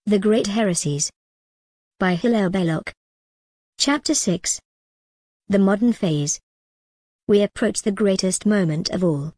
The Great Heresies. By Hilaire Belloc. Chapter 6. The Modern Phase. We approach the greatest moment of all.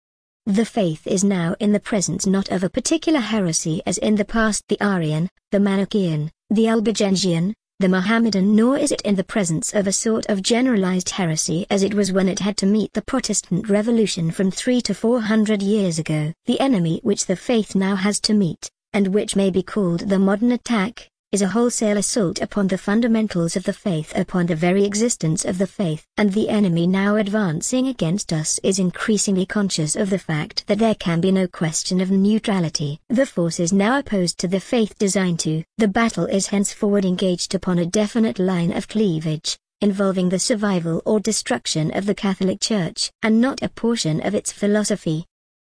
The faith is now in the presence not of a particular heresy as in the past the Arian, the Manichaean, the Albigensian, the Mohammedan, nor is it in the presence of a sort of generalized heresy as it was when it had to meet the Protestant Revolution from 300 to 400 years ago. The enemy which the faith now has to meet, and which may be called the modern attack, is a wholesale assault upon the fundamentals of the faith, upon the very existence of the faith. And the enemy now advancing against us is increasingly conscious of the fact that there can be no question of neutrality. The forces now opposed to the faith designed to. The battle is henceforward engaged upon a definite line of cleavage, involving the survival or destruction of the Catholic Church, and not a portion of its philosophy.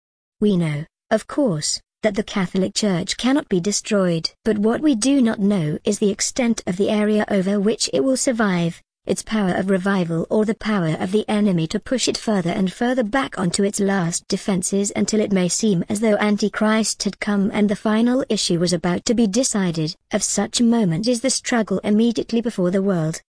We know, of course, that the Catholic Church cannot be destroyed. But what we do not know is the extent of the area over which it will survive, its power of revival, or the power of the enemy to push it further and further back onto its last defenses until it may seem as though Antichrist had come and the final issue was about to be decided. Of such a moment is the struggle immediately before the world.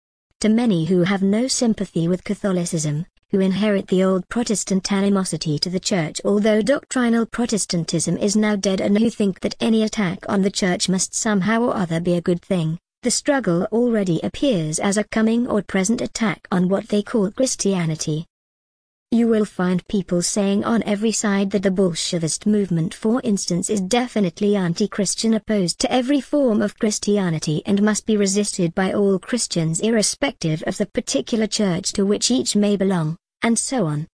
To many who have no sympathy with Catholicism, who inherit the old Protestant animosity to the Church although doctrinal Protestantism is now dead, and who think that any attack on the Church must somehow or other be a good thing, the struggle already appears as a coming or present attack on what they call Christianity. You will find people saying on every side that the Bolshevist movement, for instance, is definitely anti-Christian, opposed to every form of Christianity, and must be resisted by all Christians irrespective of the particular church to which each may belong, and so on.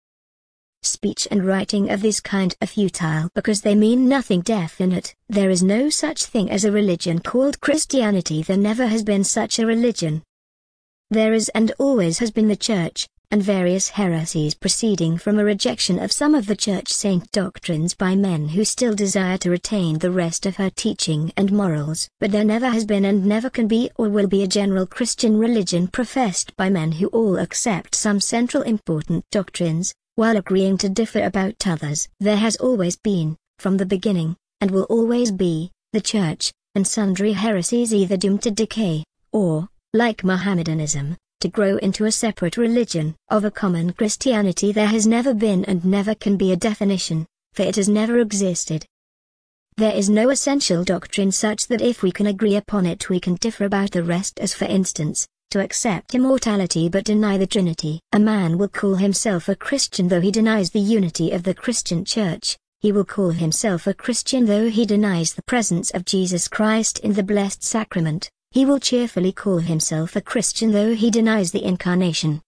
Speech and writing of this kind are futile because they mean nothing definite. There is no such thing as a religion called Christianity. There never has been such a religion. There is and always has been the Church, and various heresies proceeding from a rejection of some of the Church saint doctrines by men who still desire to retain the rest of her teaching and morals. But there never has been and never can be or will be a general Christian religion professed by men who all accept some central important doctrines, while agreeing to differ about others. There has always been, from the beginning, and will always be, the Church, and sundry heresies either doomed to decay, or, like Mohammedanism, to grow into a separate religion. Of a common Christianity there has never been and never can be a definition, for it has never existed. There is no essential doctrine such that if we can agree upon it we can differ about the rest, as for instance, to accept immortality but deny the Trinity. A man will call himself a Christian though he denies the unity of the Christian Church. He will call himself a Christian though he denies the presence of Jesus Christ in the Blessed Sacrament. He will cheerfully call himself a Christian though he denies the Incarnation.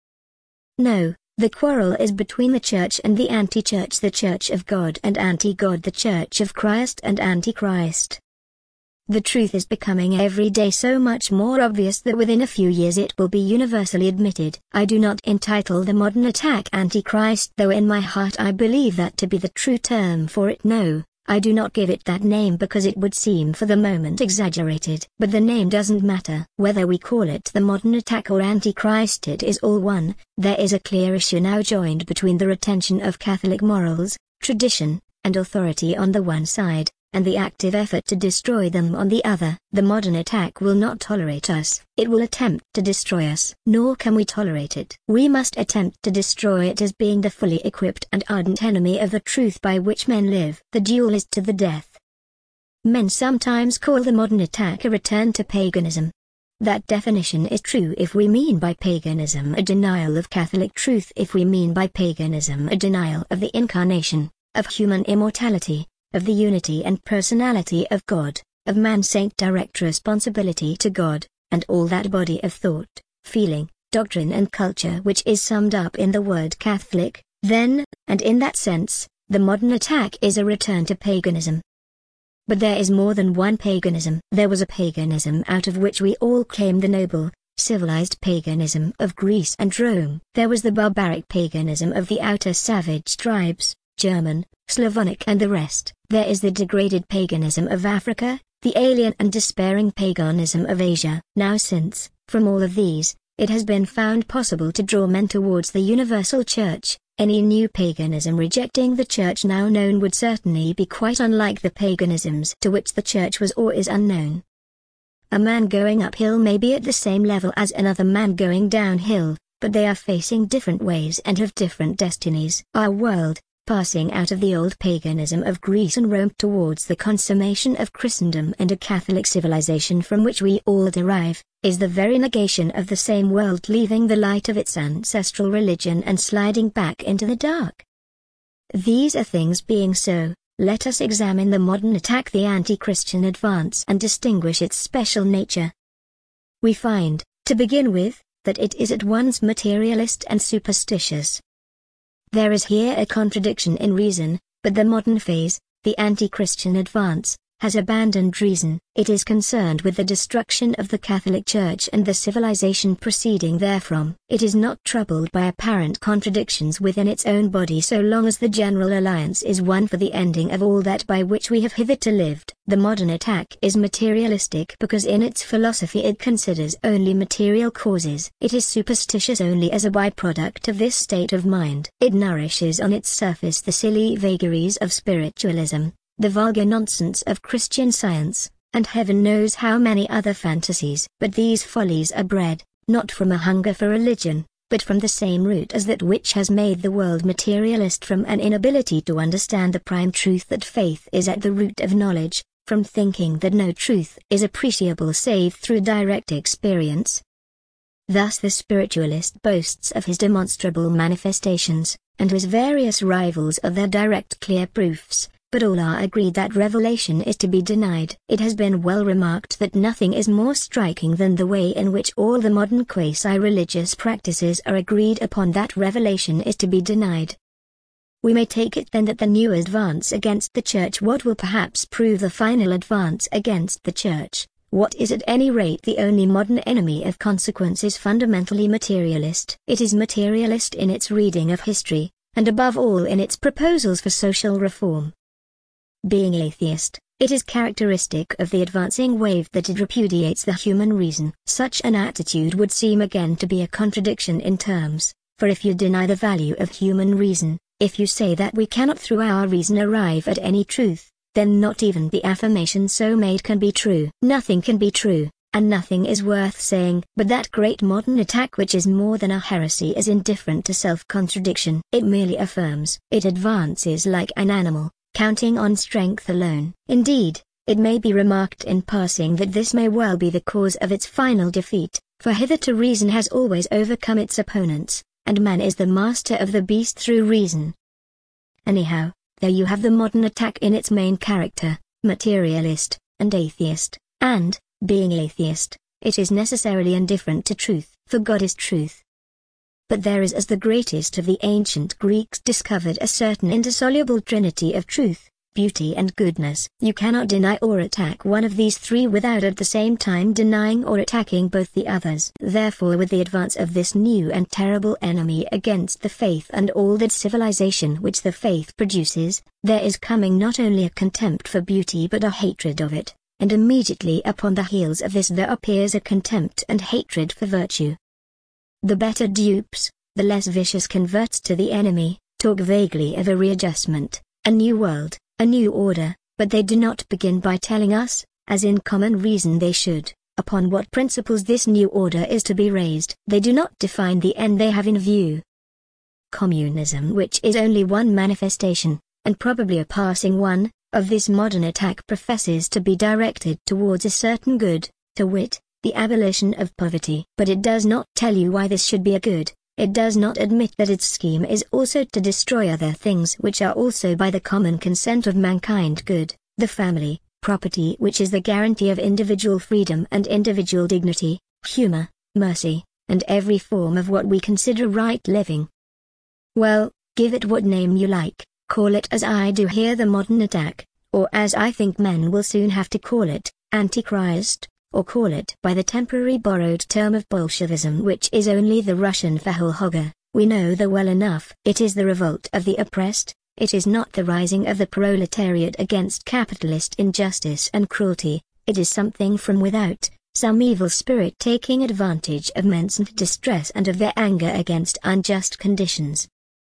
No, the quarrel is between the Church and the anti-Church, the Church of God and anti-God, the Church of Christ and anti-Christ. The truth is becoming every day so much more obvious that within a few years it will be universally admitted. I do not entitle the modern attack Antichrist, though in my heart I believe that to be the true term for it. No, I do not give it that name because it would seem for the moment exaggerated. But the name doesn't matter. Whether we call it the modern attack or Antichrist, it is all one. There is a clear issue now joined between the retention of Catholic morals, tradition, and authority on the one side, and the active effort to destroy them on the other. The modern attack will not tolerate us. It will attempt to destroy us. Nor can we tolerate it. We must attempt to destroy it as being the fully equipped and ardent enemy of the truth by which men live. The duel is to the death. Men sometimes call the modern attack a return to paganism. That definition is true if we mean by paganism a denial of Catholic truth, if we mean by paganism a denial of the Incarnation, of human immortality, of the unity and personality of God, of man-saint direct responsibility to God, and all that body of thought, feeling, doctrine and culture which is summed up in the word Catholic. Then, and in that sense, the modern attack is a return to paganism. But there is more than one paganism. There was a paganism out of which we all claim the noble, civilized paganism of Greece and Rome. There was the barbaric paganism of the outer savage tribes, German, Slavonic and the rest. There is the degraded paganism of Africa, the alien and despairing paganism of Asia. Now since, from all of these, it has been found possible to draw men towards the universal church. Any new paganism rejecting the church now known would certainly be quite unlike the paganisms to which the church was or is unknown. A man going uphill may be at the same level as another man going downhill, but they are facing different ways and have different destinies. Our world, passing out of the old paganism of Greece and Rome towards the consummation of Christendom and a Catholic civilization from which we all derive, is the very negation of the same world leaving the light of its ancestral religion and sliding back into the dark. These are things being so, let us examine the modern attack, the anti-Christian advance, and distinguish its special nature. We find, to begin with, that it is at once materialist and superstitious. There is here a contradiction in reason, but the modern phase, the anti-Christian advance, has abandoned reason. It is concerned with the destruction of the Catholic Church and the civilization proceeding therefrom. It is not troubled by apparent contradictions within its own body so long as the general alliance is one for the ending of all that by which we have hitherto lived. The modern attack is materialistic because in its philosophy it considers only material causes. It is superstitious only as a byproduct of this state of mind. It nourishes on its surface the silly vagaries of spiritualism, the vulgar nonsense of Christian Science, and heaven knows how many other fantasies. But these follies are bred, not from a hunger for religion, but from the same root as that which has made the world materialist, from an inability to understand the prime truth that faith is at the root of knowledge, from thinking that no truth is appreciable save through direct experience. Thus the spiritualist boasts of his demonstrable manifestations, and his various rivals of their direct clear proofs. But all are agreed that revelation is to be denied. It has been well remarked that nothing is more striking than the way in which all the modern quasi-religious practices are agreed upon that revelation is to be denied. We may take it then that the new advance against the Church, what will perhaps prove the final advance against the Church, what is at any rate the only modern enemy of consequence, is fundamentally materialist. It is materialist in its reading of history, and above all in its proposals for social reform. Being atheist, it is characteristic of the advancing wave that it repudiates the human reason. Such an attitude would seem again to be a contradiction in terms, for if you deny the value of human reason, if you say that we cannot through our reason arrive at any truth, then not even the affirmation so made can be true. Nothing can be true, and nothing is worth saying. But that great modern attack which is more than a heresy is indifferent to self-contradiction. It merely affirms. It advances like an animal, counting on strength alone. Indeed, it may be remarked in passing that this may well be the cause of its final defeat, for hitherto reason has always overcome its opponents, and man is the master of the beast through reason. Anyhow, there you have the modern attack in its main character, materialist, and atheist, and, being atheist, it is necessarily indifferent to truth, for God is truth. But there is, as the greatest of the ancient Greeks discovered, a certain indissoluble trinity of truth, beauty and goodness. You cannot deny or attack one of these three without at the same time denying or attacking both the others. Therefore, with the advance of this new and terrible enemy against the faith and all that civilization which the faith produces, there is coming not only a contempt for beauty but a hatred of it, and immediately upon the heels of this there appears a contempt and hatred for virtue. The better dupes, the less vicious converts to the enemy, talk vaguely of a readjustment, a new world, a new order, but they do not begin by telling us, as in common reason they should, upon what principles this new order is to be raised. They do not define the end they have in view. Communism, which is only one manifestation, and probably a passing one, of this modern attack, professes to be directed towards a certain good, to wit, the abolition of poverty. But it does not tell you why this should be a good. It does not admit that its scheme is also to destroy other things which are also by the common consent of mankind good, the family, property which is the guarantee of individual freedom and individual dignity, humor, mercy, and every form of what we consider right living. Well, give it what name you like, call it as I do here the modern attack, or as I think men will soon have to call it, Antichrist, or call it by the temporary borrowed term of Bolshevism, which is only the Russian Verhoeger. We know the well enough. It is the revolt of the oppressed, it is not the rising of the proletariat against capitalist injustice and cruelty, it is something from without, some evil spirit taking advantage of men's distress and of their anger against unjust conditions.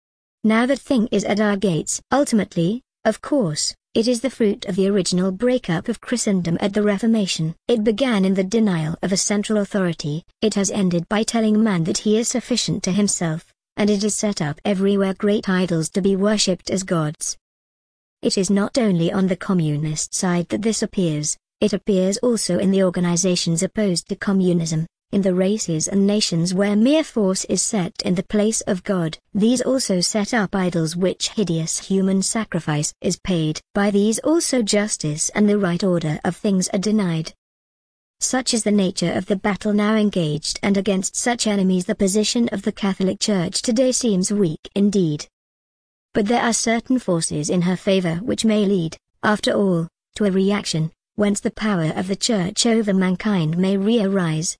Now that thing is at our gates. Ultimately, of course, it is the fruit of the original breakup of Christendom at the Reformation. It began in the denial of a central authority, it has ended by telling man that he is sufficient to himself, and it has set up everywhere great idols to be worshipped as gods. It is not only on the communist side that this appears, it appears also in the organizations opposed to communism, in the races and nations where mere force is set in the place of God. These also set up idols which hideous human sacrifice is paid. By these also justice and the right order of things are denied. Such is the nature of the battle now engaged, and against such enemies the position of the Catholic Church today seems weak indeed. But there are certain forces in her favor which may lead, after all, to a reaction, whence the power of the Church over mankind may re-arise.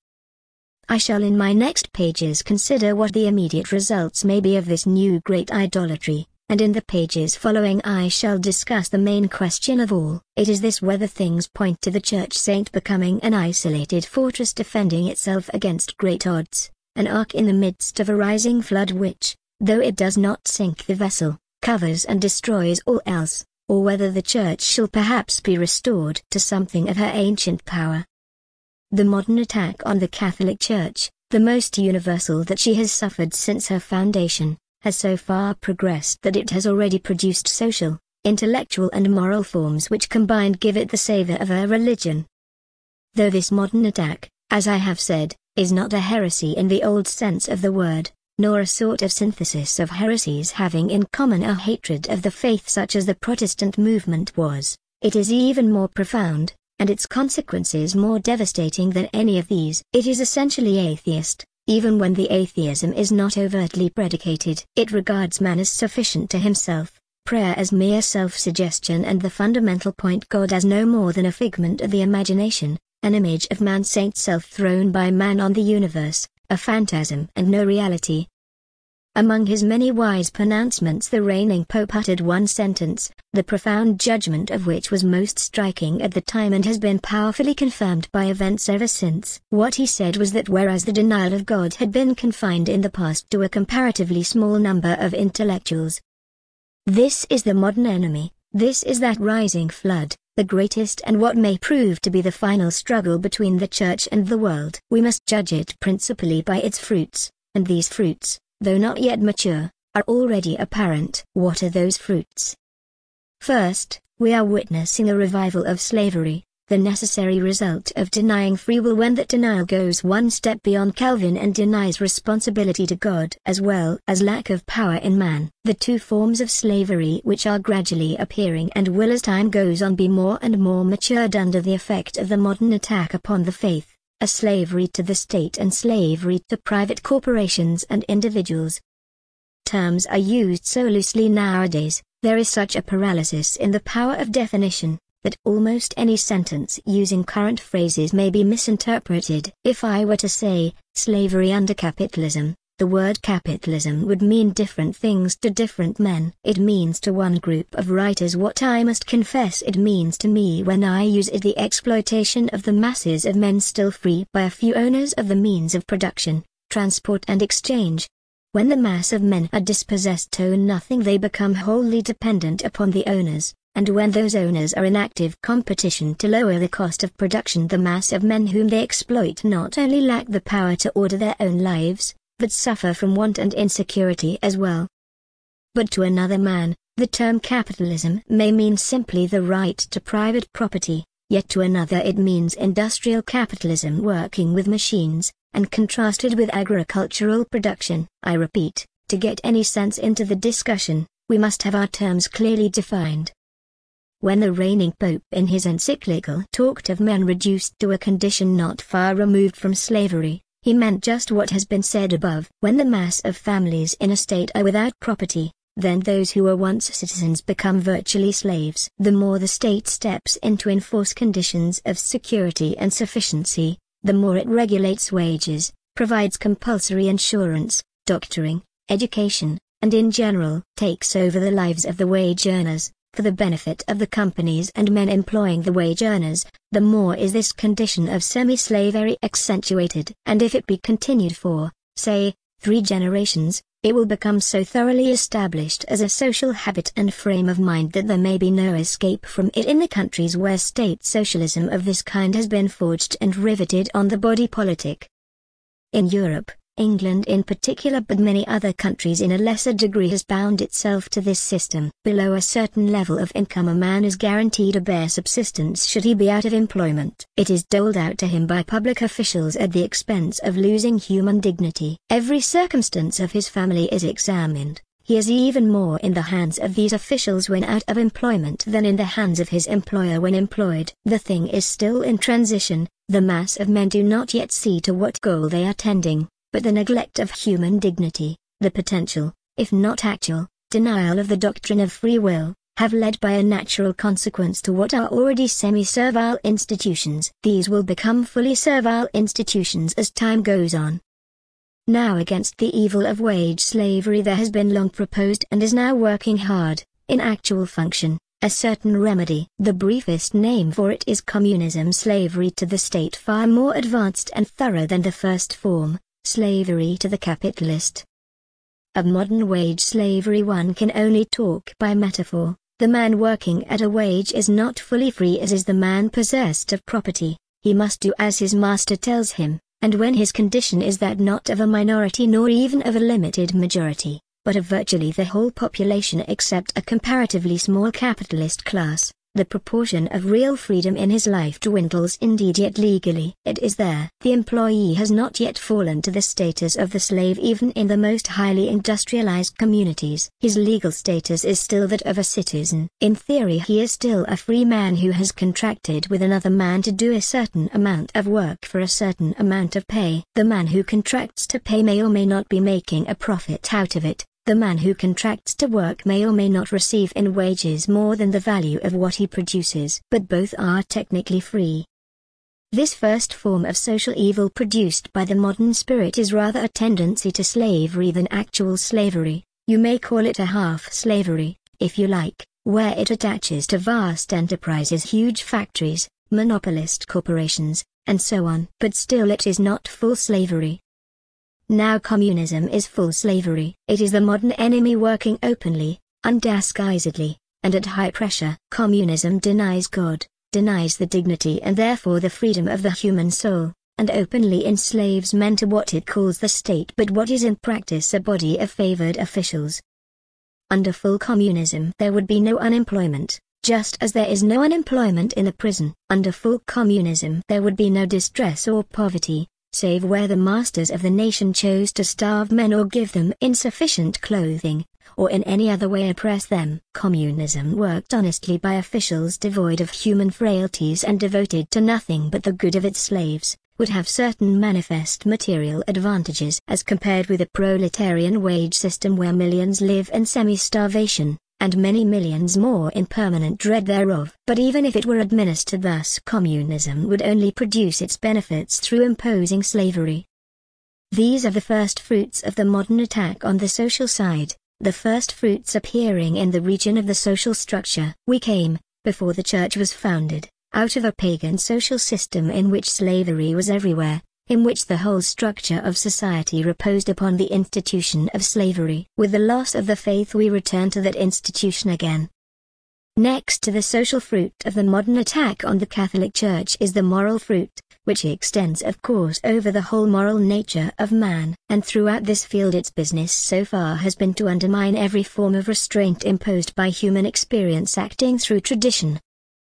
I shall in my next pages consider what the immediate results may be of this new great idolatry, and in the pages following I shall discuss the main question of all. It is this: whether things point to the Church Saint becoming an isolated fortress defending itself against great odds, an ark in the midst of a rising flood which, though it does not sink the vessel, covers and destroys all else, or whether the Church shall perhaps be restored to something of her ancient power. The modern attack on the Catholic Church, the most universal that she has suffered since her foundation, has so far progressed that it has already produced social, intellectual and moral forms which combined give it the savor of her religion. Though this modern attack, as I have said, is not a heresy in the old sense of the word, nor a sort of synthesis of heresies having in common a hatred of the faith such as the Protestant movement was, it is even more profound, and its consequences more devastating than any of these. It is essentially atheist, even when the atheism is not overtly predicated. It regards man as sufficient to himself, prayer as mere self-suggestion, and the fundamental point God as no more than a figment of the imagination, an image of man's saint self thrown by man on the universe, a phantasm and no reality. Among his many wise pronouncements the reigning Pope uttered one sentence, the profound judgment of which was most striking at the time and has been powerfully confirmed by events ever since. What he said was that whereas the denial of God had been confined in the past to a comparatively small number of intellectuals, this is the modern enemy, this is that rising flood, the greatest and what may prove to be the final struggle between the Church and the world. We must judge it principally by its fruits, and these fruits, though not yet mature, are already apparent. What are those fruits? First, we are witnessing a revival of slavery, the necessary result of denying free will when that denial goes one step beyond Calvin and denies responsibility to God as well as lack of power in man. The two forms of slavery which are gradually appearing and will as time goes on be more and more matured under the effect of the modern attack upon the faith, a slavery to the state and slavery to private corporations and individuals. Terms are used so loosely nowadays, there is such a paralysis in the power of definition, that almost any sentence using current phrases may be misinterpreted. If I were to say, slavery under capitalism, the word capitalism would mean different things to different men. It means to one group of writers what I must confess it means to me when I use it: the exploitation of the masses of men still free by a few owners of the means of production, transport and exchange. When the mass of men are dispossessed to nothing they become wholly dependent upon the owners, and when those owners are in active competition to lower the cost of production, the mass of men whom they exploit not only lack the power to order their own lives, but suffer from want and insecurity as well. But to another man, the term capitalism may mean simply the right to private property, yet to another it means industrial capitalism working with machines, and contrasted with agricultural production. I repeat, to get any sense into the discussion, we must have our terms clearly defined. When the reigning Pope in his encyclical talked of men reduced to a condition not far removed from slavery, he meant just what has been said above. When the mass of families in a state are without property, then those who were once citizens become virtually slaves. The more the state steps in to enforce conditions of security and sufficiency, the more it regulates wages, provides compulsory insurance, doctoring, education, and in general takes over the lives of the wage earners, for the benefit of the companies and men employing the wage earners, the more is this condition of semi-slavery accentuated. And if it be continued for, say, 3 generations, it will become so thoroughly established as a social habit and frame of mind that there may be no escape from it in the countries where state socialism of this kind has been forged and riveted on the body politic. In Europe, England in particular but many other countries in a lesser degree has bound itself to this system. Below a certain level of income a man is guaranteed a bare subsistence should he be out of employment. It is doled out to him by public officials at the expense of losing human dignity. Every circumstance of his family is examined. He is even more in the hands of these officials when out of employment than in the hands of his employer when employed. The thing is still in transition. The mass of men do not yet see to what goal they are tending. But the neglect of human dignity, the potential, if not actual, denial of the doctrine of free will, have led by a natural consequence to what are already semi-servile institutions. These will become fully servile institutions as time goes on. Now against the evil of wage slavery there has been long proposed and is now working hard, in actual function, a certain remedy. The briefest name for it is communism, slavery to the state, far more advanced and thorough than the first form. Slavery to the capitalist. Of modern wage slavery one can only talk by metaphor. The man working at a wage is not fully free as is the man possessed of property. He must do as his master tells him, and when his condition is that not of a minority nor even of a limited majority, but of virtually the whole population except a comparatively small capitalist class, the proportion of real freedom in his life dwindles indeed, yet legally it is there. The employee has not yet fallen to the status of the slave even in the most highly industrialized communities. His legal status is still that of a citizen. In theory he is still a free man who has contracted with another man to do a certain amount of work for a certain amount of pay. The man who contracts to pay may or may not be making a profit out of it. The man who contracts to work may or may not receive in wages more than the value of what he produces, but both are technically free. This first form of social evil produced by the modern spirit is rather a tendency to slavery than actual slavery. You may call it a half-slavery, if you like, where it attaches to vast enterprises, huge factories, monopolist corporations, and so on. But still it is not full slavery. Now communism is full slavery. It is the modern enemy working openly, undisguisedly, and at high pressure. Communism denies God, denies the dignity and therefore the freedom of the human soul, and openly enslaves men to what it calls the state, but what is in practice a body of favored officials. Under full communism there would be no unemployment, just as there is no unemployment in a prison. Under full communism there would be no distress or poverty, save where the masters of the nation chose to starve men or give them insufficient clothing, or in any other way oppress them. Communism worked honestly by officials devoid of human frailties and devoted to nothing but the good of its slaves, would have certain manifest material advantages as compared with a proletarian wage system where millions live in semi-starvation, and many millions more in permanent dread thereof. But even if it were administered thus, communism would only produce its benefits through imposing slavery. These are the first fruits of the modern attack on the social side, the first fruits appearing in the region of the social structure. We came, before the church was founded, out of a pagan social system in which slavery was everywhere, in which the whole structure of society reposed upon the institution of slavery. With the loss of the faith we return to that institution again. Next to the social fruit of the modern attack on the Catholic Church is the moral fruit, which extends of course over the whole moral nature of man. And throughout this field its business so far has been to undermine every form of restraint imposed by human experience acting through tradition.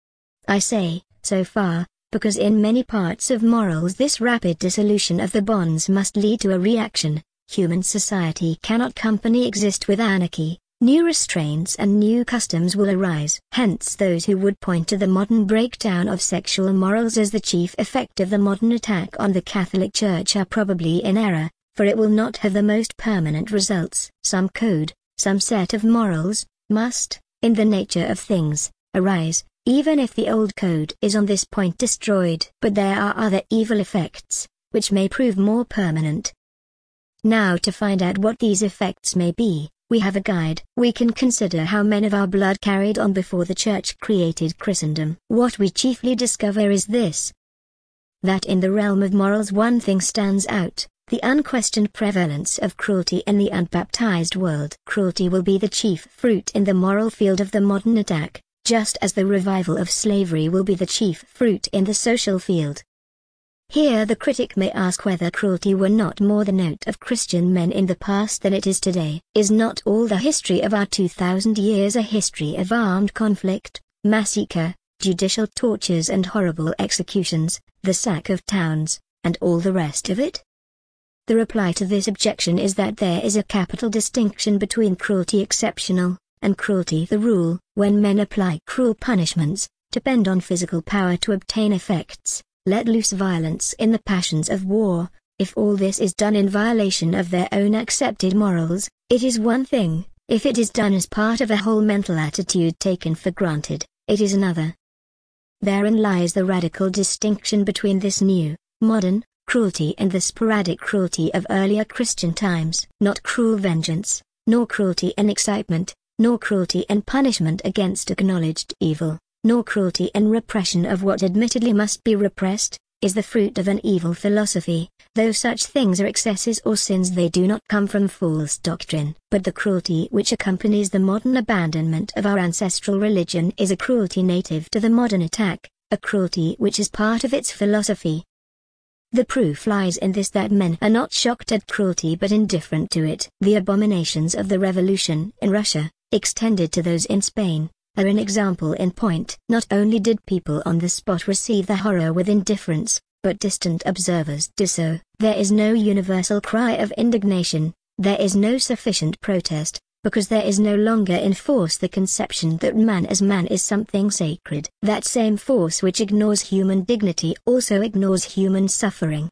I say, so far, because in many parts of morals this rapid dissolution of the bonds must lead to a reaction. Human society cannot company exist with anarchy. New restraints and new customs will arise. Hence those who would point to the modern breakdown of sexual morals as the chief effect of the modern attack on the Catholic Church are probably in error, for it will not have the most permanent results. Some code, some set of morals, must, in the nature of things, arise, even if the old code is on this point destroyed. But there are other evil effects, which may prove more permanent. Now to find out what these effects may be, we have a guide. We can consider how men of our blood carried on before the Church created Christendom. What we chiefly discover is this: that in the realm of morals one thing stands out: the unquestioned prevalence of cruelty in the unbaptized world. Cruelty will be the chief fruit in the moral field of the modern attack, just as the revival of slavery will be the chief fruit in the social field. Here the critic may ask whether cruelty were not more the note of Christian men in the past than it is today. Is not all the history of our 2,000 years a history of armed conflict, massacre, judicial tortures and horrible executions, the sack of towns, and all the rest of it? The reply to this objection is that there is a capital distinction between cruelty exceptional, and cruelty the rule. When men apply cruel punishments, depend on physical power to obtain effects, let loose violence in the passions of war, if all this is done in violation of their own accepted morals, it is one thing; if it is done as part of a whole mental attitude taken for granted, it is another. Therein lies the radical distinction between this new, modern, cruelty and the sporadic cruelty of earlier Christian times. Not cruel vengeance, nor cruelty in excitement, nor cruelty and punishment against acknowledged evil, nor cruelty and repression of what admittedly must be repressed, is the fruit of an evil philosophy. Though such things are excesses or sins, they do not come from false doctrine. But the cruelty which accompanies the modern abandonment of our ancestral religion is a cruelty native to the modern attack, a cruelty which is part of its philosophy. The proof lies in this, that men are not shocked at cruelty but indifferent to it. The abominations of the revolution in Russia, extended to those in Spain, are an example in point. Not only did people on the spot receive the horror with indifference, but distant observers did so. There is no universal cry of indignation, there is no sufficient protest, because there is no longer in force the conception that man as man is something sacred. That same force which ignores human dignity also ignores human suffering.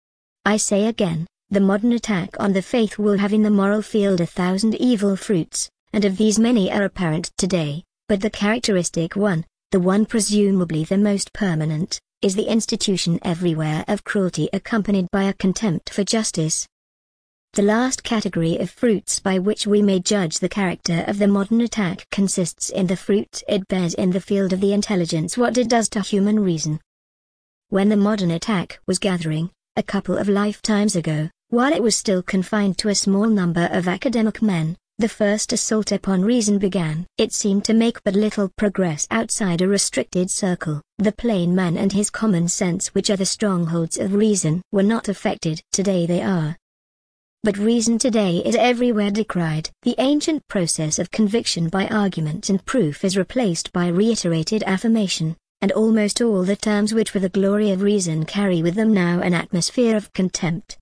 I say again, the modern attack on the faith will have in the moral field 1,000 evil fruits, and of these many are apparent today, but the characteristic one, the one presumably the most permanent, is the institution everywhere of cruelty accompanied by a contempt for justice. The last category of fruits by which we may judge the character of the modern attack consists in the fruit it bears in the field of the intelligence, what it does to human reason. When the modern attack was gathering, a couple of lifetimes ago, while it was still confined to a small number of academic men, the first assault upon reason began. It seemed to make but little progress outside a restricted circle. The plain man and his common sense, which are the strongholds of reason, were not affected. Today they are. But reason today is everywhere decried. The ancient process of conviction by argument and proof is replaced by reiterated affirmation, and almost all the terms which were the glory of reason carry with them now an atmosphere of contempt.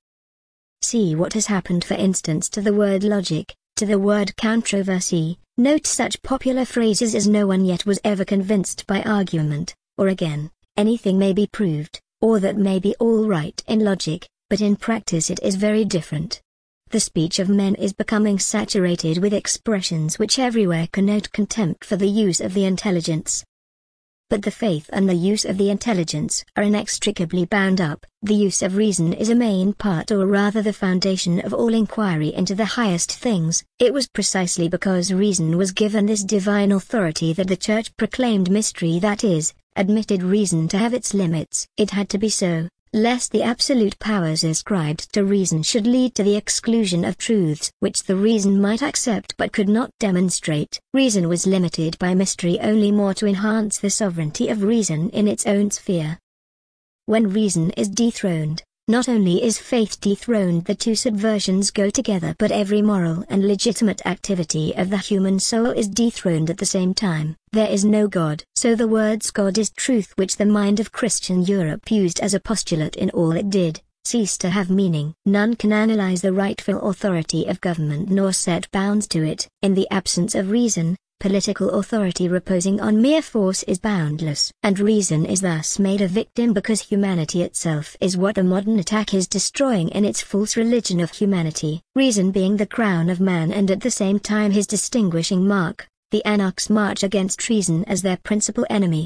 See what has happened, for instance, to the word logic, to the word controversy. Note such popular phrases as "no one yet was ever convinced by argument," or again, "anything may be proved," or "that may be all right in logic, but in practice it is very different." The speech of men is becoming saturated with expressions which everywhere connote contempt for the use of the intelligence. But the faith and the use of the intelligence are inextricably bound up. The use of reason is a main part, or rather the foundation of all inquiry into the highest things. It was precisely because reason was given this divine authority that the Church proclaimed mystery, that is, admitted reason to have its limits. It had to be so, lest the absolute powers ascribed to reason should lead to the exclusion of truths which the reason might accept but could not demonstrate. Reason was limited by mystery only more to enhance the sovereignty of reason in its own sphere. When reason is dethroned, not only is faith dethroned, the two subversions go together, but every moral and legitimate activity of the human soul is dethroned at the same time. There is no God. So the words "God is truth," which the mind of Christian Europe used as a postulate in all it did, cease to have meaning. None can analyze the rightful authority of government nor set bounds to it. In the absence of reason, political authority reposing on mere force is boundless. And reason is thus made a victim because humanity itself is what the modern attack is destroying in its false religion of humanity. Reason being the crown of man and at the same time his distinguishing mark, the anarchs march against reason as their principal enemy.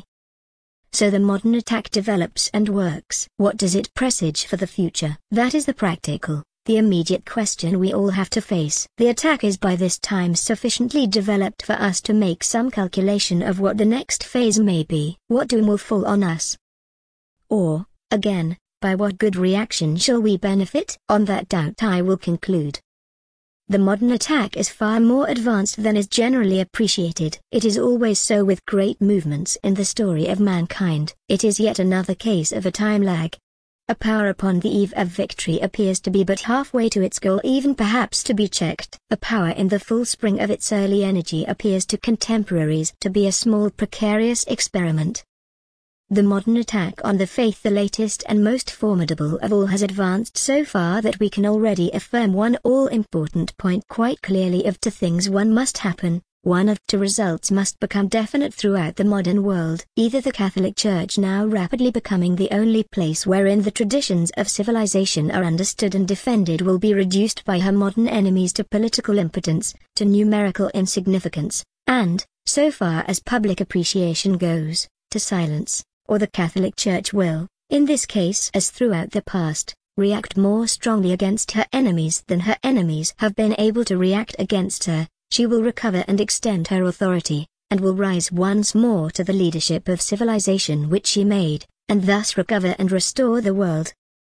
So the modern attack develops and works. What does it presage for the future? That is the practical, the immediate question we all have to face. The attack is by this time sufficiently developed for us to make some calculation of what the next phase may be. What doom will fall on us? Or, again, by what good reaction shall we benefit? On that doubt I will conclude. The modern attack is far more advanced than is generally appreciated. It is always so with great movements in the story of mankind. It is yet another case of a time lag. A power upon the eve of victory appears to be but halfway to its goal, even perhaps to be checked. A power in the full spring of its early energy appears to contemporaries to be a small precarious experiment. The modern attack on the faith, the latest and most formidable of all, has advanced so far that we can already affirm one all-important point quite clearly: of two things one must happen, one of two results must become definite throughout the modern world. Either the Catholic Church, now rapidly becoming the only place wherein the traditions of civilization are understood and defended, will be reduced by her modern enemies to political impotence, to numerical insignificance, and, so far as public appreciation goes, to silence. Or the Catholic Church will, in this case as throughout the past, react more strongly against her enemies than her enemies have been able to react against her. She will recover and extend her authority, and will rise once more to the leadership of civilization which she made, and thus recover and restore the world.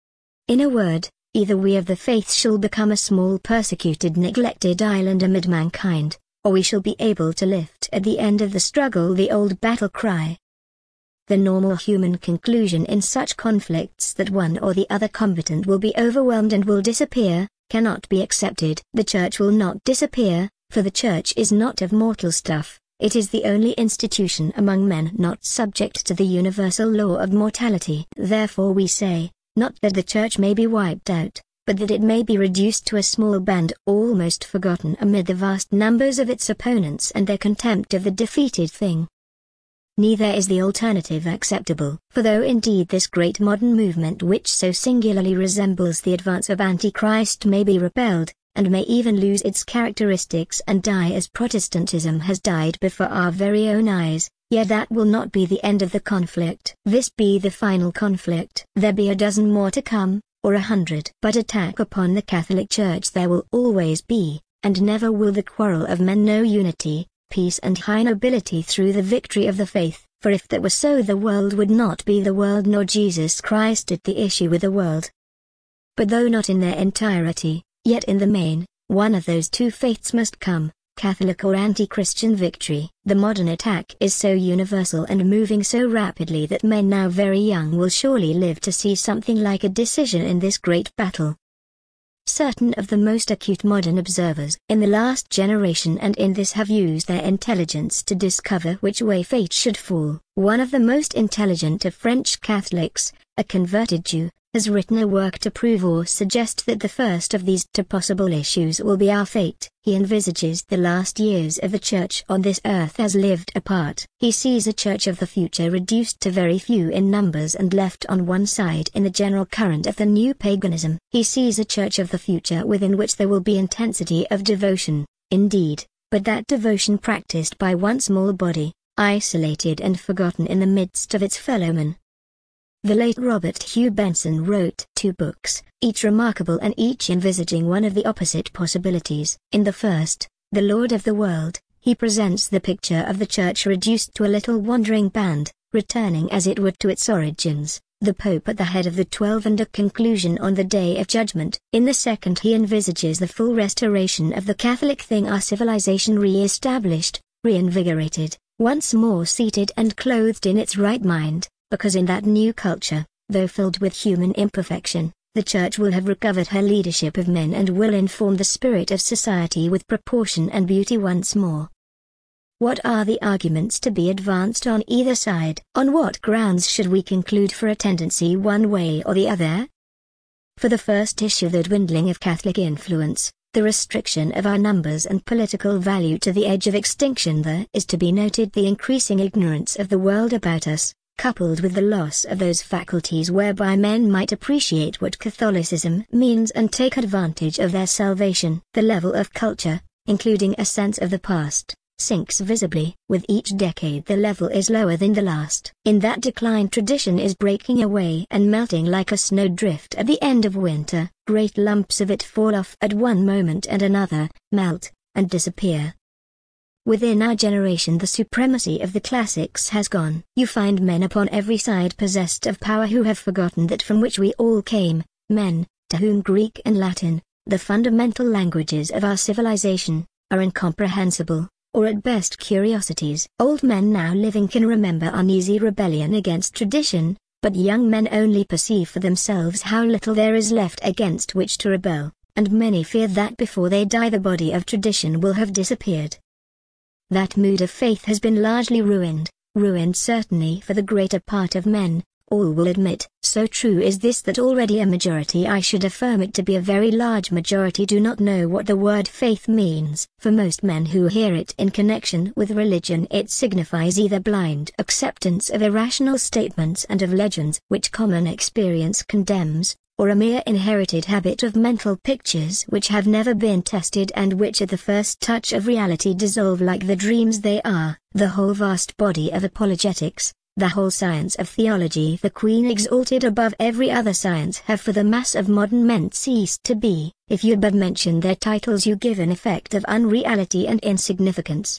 In a word, either we of the faith shall become a small persecuted, neglected island amid mankind, or we shall be able to lift at the end of the struggle the old battle cry. The normal human conclusion in such conflicts, that one or the other combatant will be overwhelmed and will disappear, cannot be accepted. The Church will not disappear, for the Church is not of mortal stuff. It is the only institution among men not subject to the universal law of mortality. Therefore we say, not that the Church may be wiped out, but that it may be reduced to a small band, almost forgotten amid the vast numbers of its opponents and their contempt of the defeated thing. Neither is the alternative acceptable, for though indeed this great modern movement, which so singularly resembles the advance of Antichrist, may be repelled, and may even lose its characteristics and die as Protestantism has died before our very own eyes, yet that will not be the end of the conflict. This be the final conflict. There be a dozen more to come, or 100. But attack upon the Catholic Church there will always be, and never will the quarrel of men know unity, peace and high nobility through the victory of the faith, for if that were so the world would not be the world, nor Jesus Christ at the issue with the world. But though not in their entirety, yet in the main, one of those two faiths must come, Catholic or anti-Christian victory. The modern attack is so universal and moving so rapidly that men now very young will surely live to see something like a decision in this great battle. Certain of the most acute modern observers in the last generation and in this have used their intelligence to discover which way fate should fall. One of the most intelligent of French Catholics, a converted Jew, has written a work to prove or suggest that the first of these two possible issues will be our fate. He envisages the last years of the Church on this earth as lived apart. He sees a Church of the future reduced to very few in numbers and left on one side in the general current of the new paganism. He sees a Church of the future within which there will be intensity of devotion, indeed, but that devotion practiced by one small body, isolated and forgotten in the midst of its fellowmen. The late Robert Hugh Benson wrote 2 books, each remarkable and each envisaging one of the opposite possibilities. In the first, The Lord of the World, he presents the picture of the Church reduced to a little wandering band, returning as it were to its origins, the Pope at the head of the 12 and a conclusion on the Day of Judgment. In the second he envisages the full restoration of the Catholic thing, our civilization re-established, reinvigorated, once more seated and clothed in its right mind. Because in that new culture, though filled with human imperfection, the Church will have recovered her leadership of men and will inform the spirit of society with proportion and beauty once more. What are the arguments to be advanced on either side? On what grounds should we conclude for a tendency one way or the other? For the first issue, the dwindling of Catholic influence, the restriction of our numbers and political value to the edge of extinction, there is to be noted the increasing ignorance of the world about us, coupled with the loss of those faculties whereby men might appreciate what Catholicism means and take advantage of their salvation. The level of culture, including a sense of the past, sinks visibly. With each decade the level is lower than the last. In that decline tradition is breaking away and melting like a snowdrift at the end of winter. Great lumps of it fall off at one moment and another, melt, and disappear. Within our generation the supremacy of the classics has gone. You find men upon every side possessed of power who have forgotten that from which we all came, men, to whom Greek and Latin, the fundamental languages of our civilization, are incomprehensible, or at best curiosities. Old men now living can remember uneasy rebellion against tradition, but young men only perceive for themselves how little there is left against which to rebel, and many fear that before they die the body of tradition will have disappeared. That mood of faith has been largely ruined certainly for the greater part of men, all will admit. So true is this that already a majority, I should affirm it to be a very large majority, do not know what the word faith means. For most men who hear it in connection with religion it signifies either blind acceptance of irrational statements and of legends which common experience condemns, or a mere inherited habit of mental pictures which have never been tested and which at the first touch of reality dissolve like the dreams they are. The whole vast body of apologetics, the whole science of theology, the Queen exalted above every other science, have for the mass of modern men ceased to be. If you but mention their titles you give an effect of unreality and insignificance.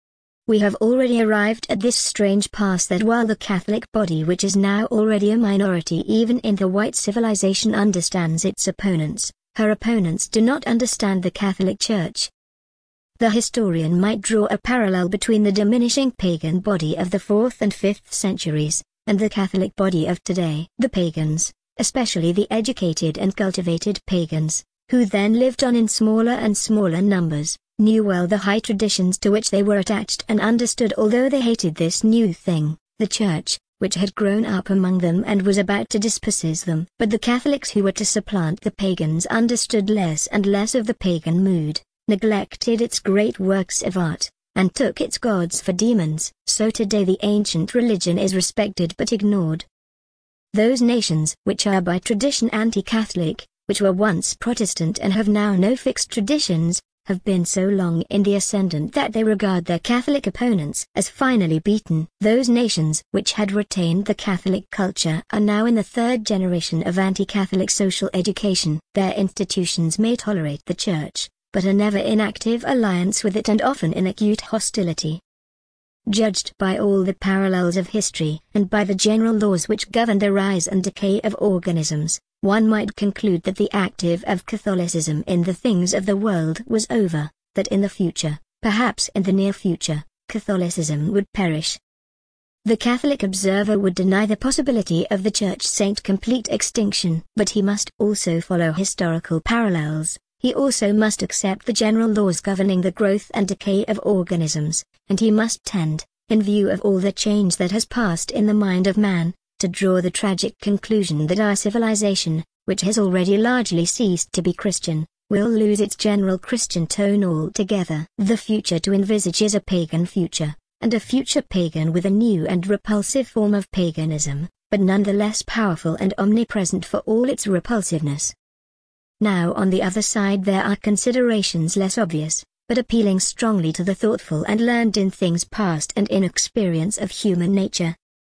We have already arrived at this strange pass that while the Catholic body, which is now already a minority even in the white civilization, understands its opponents, her opponents do not understand the Catholic Church. The historian might draw a parallel between the diminishing pagan body of the 4th and 5th centuries, and the Catholic body of today. The pagans, especially the educated and cultivated pagans, who then lived on in smaller and smaller numbers, knew well the high traditions to which they were attached and understood, although they hated this new thing, the Church, which had grown up among them and was about to dispossess them. But the Catholics who were to supplant the pagans understood less and less of the pagan mood, neglected its great works of art, and took its gods for demons. So today the ancient religion is respected but ignored. Those nations which are by tradition anti-Catholic, which were once Protestant and have now no fixed traditions, have been so long in the ascendant that they regard their Catholic opponents as finally beaten. Those nations which had retained the Catholic culture are now in the third generation of anti-Catholic social education. Their institutions may tolerate the Church, but are never in active alliance with it and often in acute hostility. Judged by all the parallels of history and by the general laws which govern the rise and decay of organisms, one might conclude that the active of Catholicism in the things of the world was over, that in the future, perhaps in the near future, Catholicism would perish. The Catholic observer would deny the possibility of the Church Saint complete extinction, but he must also follow historical parallels. He also must accept the general laws governing the growth and decay of organisms, and he must tend, in view of all the change that has passed in the mind of man, to draw the tragic conclusion that our civilization, which has already largely ceased to be Christian, will lose its general Christian tone altogether. The future to envisage is a pagan future, and a future pagan with a new and repulsive form of paganism, but none the less powerful and omnipresent for all its repulsiveness. Now on the other side there are considerations less obvious, but appealing strongly to the thoughtful and learned in things past and in experience of human nature.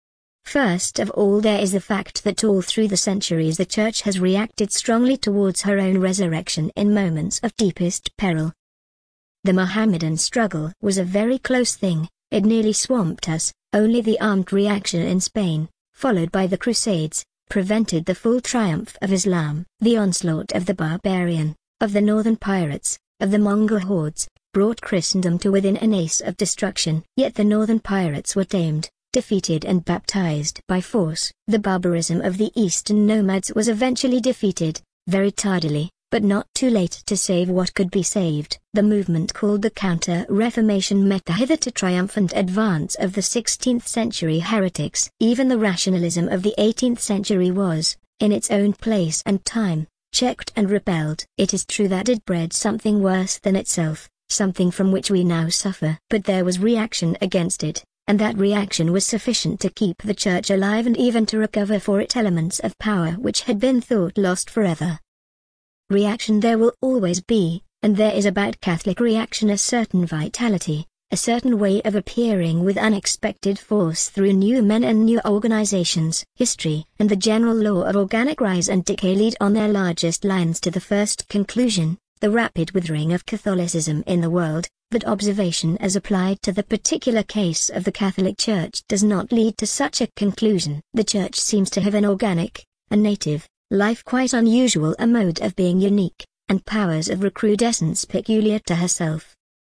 First of all there is the fact that all through the centuries the Church has reacted strongly towards her own resurrection in moments of deepest peril. The Mohammedan struggle was a very close thing, it nearly swamped us. Only the armed reaction in Spain, followed by the Crusades, prevented the full triumph of Islam. The onslaught of the barbarian, of the northern pirates, of the Mongol hordes, brought Christendom to within an ace of destruction. Yet the northern pirates were tamed, defeated and baptized by force. The barbarism of the eastern nomads was eventually defeated, very tardily, but not too late to save what could be saved. The movement called the Counter-Reformation met the hitherto triumphant advance of the 16th century heretics. Even the rationalism of the 18th century was, in its own place and time, checked and repelled. It is true that it bred something worse than itself, something from which we now suffer. But there was reaction against it, and that reaction was sufficient to keep the Church alive and even to recover for it elements of power which had been thought lost forever. Reaction there will always be, and there is about Catholic reaction a certain vitality, a certain way of appearing with unexpected force through new men and new organizations. History and the general law of organic rise and decay lead on their largest lines to the first conclusion, the rapid withering of Catholicism in the world. But observation as applied to the particular case of the Catholic Church does not lead to such a conclusion. The Church seems to have an organic, a native, life quite unusual, a mode of being unique, and powers of recrudescence peculiar to herself.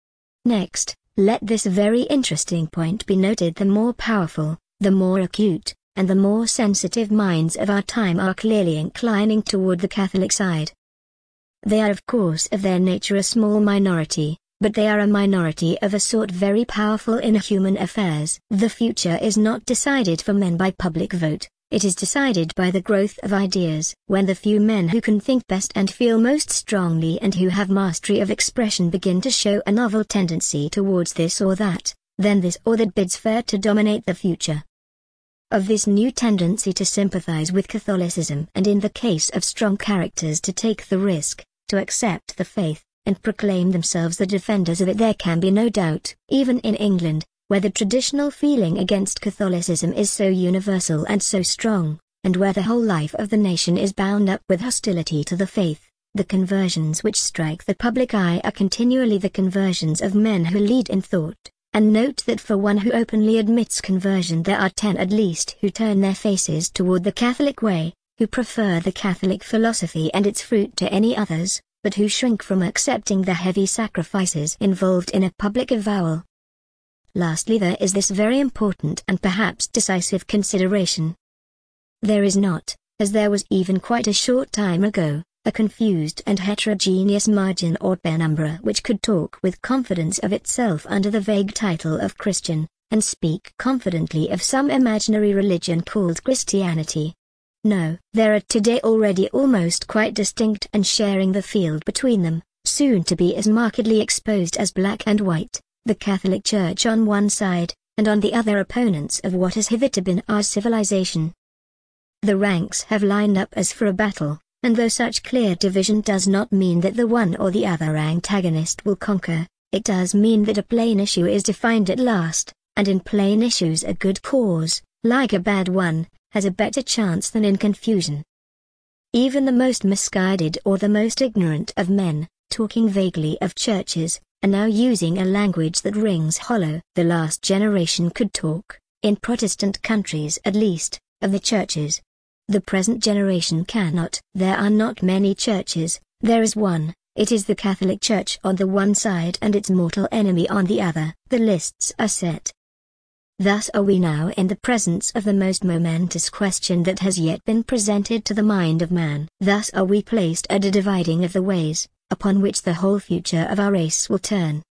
Next, let this very interesting point be noted: the more powerful, the more acute, and the more sensitive minds of our time are clearly inclining toward the Catholic side. They are of course of their nature a small minority, but they are a minority of a sort very powerful in human affairs. The future is not decided for men by public vote, it is decided by the growth of ideas. When the few men who can think best and feel most strongly and who have mastery of expression begin to show a novel tendency towards this or that, then this or that bids fair to dominate the future. Of this new tendency to sympathize with Catholicism, and in the case of strong characters to take the risk, to accept the faith, and proclaim themselves the defenders of it, there can be no doubt. Even in England, where the traditional feeling against Catholicism is so universal and so strong, and where the whole life of the nation is bound up with hostility to the faith, the conversions which strike the public eye are continually the conversions of men who lead in thought. And note that for one who openly admits conversion there are 10 at least who turn their faces toward the Catholic way, who prefer the Catholic philosophy and its fruit to any others, but who shrink from accepting the heavy sacrifices involved in a public avowal. Lastly, there is this very important and perhaps decisive consideration. There is not, as there was even quite a short time ago, a confused and heterogeneous margin or penumbra which could talk with confidence of itself under the vague title of Christian, and speak confidently of some imaginary religion called Christianity. No, there are today already almost quite distinct and sharing the field between them, soon to be as markedly exposed as black and white, the Catholic Church on one side, and on the other opponents of what has hitherto been our civilization. The ranks have lined up as for a battle, and though such clear division does not mean that the one or the other antagonist will conquer, it does mean that a plain issue is defined at last, and in plain issues a good cause, like a bad one, has a better chance than in confusion. Even the most misguided or the most ignorant of men, talking vaguely of churches, are now using a language that rings hollow. The last generation could talk, in Protestant countries at least, of the churches. The present generation cannot. There are not many churches, there is one, it is the Catholic Church on the one side and its mortal enemy on the other. The lists are set. Thus are we now in the presence of the most momentous question that has yet been presented to the mind of man. Thus are we placed at a dividing of the ways, upon which the whole future of our race will turn.